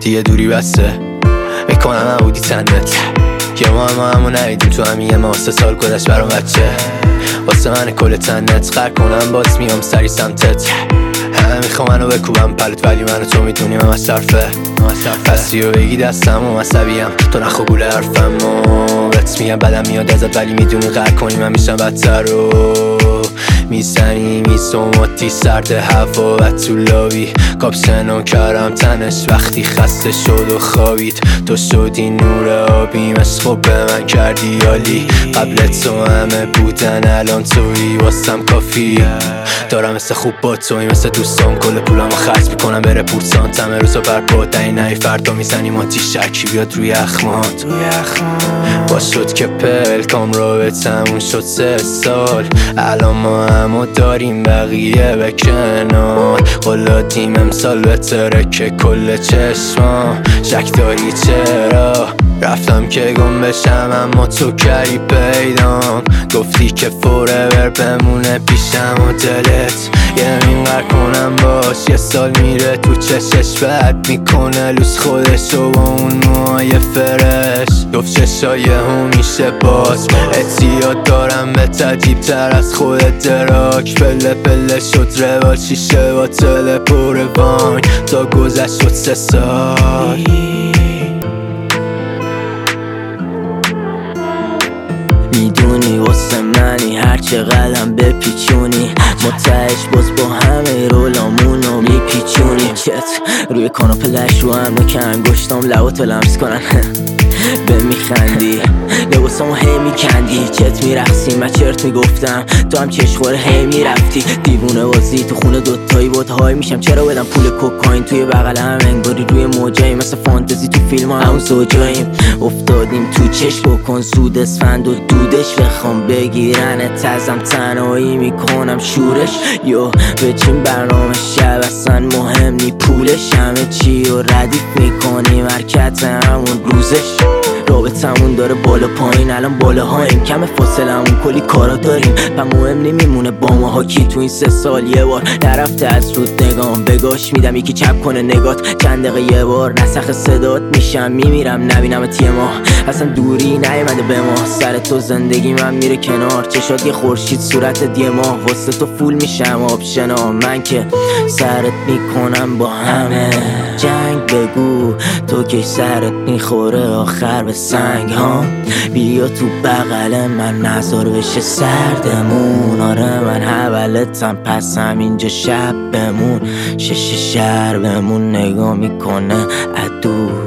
دیگه دوری بسته میکنم عبودی تنت یه ما همو ندیدیم تو همین یه ماه 3 سال گذشت برام بچه واسه من کل تنت خر کنم باز میام سری سمتت همه میخوام منو بکوبم پلت ولی منو تو میدونیم هم از طرفه پسی و بگی دستم و عصبیم تو نخو گوله حرفم و بهت میگم بدم میاد ازت ولی میدونی قهر کنی من میشم بدتر و میزنی میسوماتی سرد هوا و تو لابی کاپسن و کرم تنش وقتی خسته شد و خوابید تو شدی نور آبیم خب به من کردی عالی قبل تو همه بودن الان توی واسم کافی دارم مثل خوب با توی مثل دوستان کل پولم رو خرج میکنم بره پوسان تمه روزا برباد نهی فردا میزنیم آنتی شکی بیاد روی اخمات با شد که پلکام رو تموم شد 3 سال الان ما همو داریم بقیه به کنار قلادیم امسال بهتره که کل چشما شک داری چرا رفتم که گم بشم اما تو کردی پیدام گفتی که فورور بمونه پیشم و دلت یه اینقدر کنم باش 1 سال میره تو چشش بد میکنه لوس خودشو با اون موهای فرش گفت چشای هم میشه باز اعتیاد دارم به تجیب تر از خود دراک پله پله شد روال شیشه با تل پر وانگ تا گذشت شد 3 سال میدونی واسه منی هر چقدرم بپیچونی متعش باز با همه رولامونو میپیچونی چت روی کاناپه لش رو هم نوک انگشتام لباتو لمس کنن به میخندی لباسامو هی میکندی چت میرقصی من چرت میگفتم تو هم چشخوره هی میرفتی دیوونه بازی تو خونه دوتایی بود های میشم چرا بدم پول کوکاین توی بغل هم انگاری روی موجایی مثل فانتزی تو فیلم ها همون زوجاییم افتادیم تو چشم بکن زود اسفند و دودش بخوام بگیرن تزم تنهایی میکنم شورش یو بچین برنامه شب اصلا مهم نی پولش همه چی رو ردیف میکنیم حرکت همون روزش رابطمون داره بالا پایین الان بالاهاییم کم فاصلمون کلی کارا داریم و مهم نمیمونه با ماها کی تو این 3 سال یه بار نرفته از رود نگام بگاش میدم یکی چپ کنه نگات چند دقیقه یه بار نسخ صدات میشم میمیرم نبینم تیه ما اصلا دوری نیومده به ما سر تو زندگی من میره کنار چشات یه خورشید صورت دیه ما واسه تو فول میشم آبشنا من که سرت میکنم با همه جنگ بگو تو که سرت میخوره آخر به سنگ ها بیا تو بغل من نظر بشه سردمون آره من حولتم پس همینجا شب بمون شش شهر بمون نگاه میکنه ادو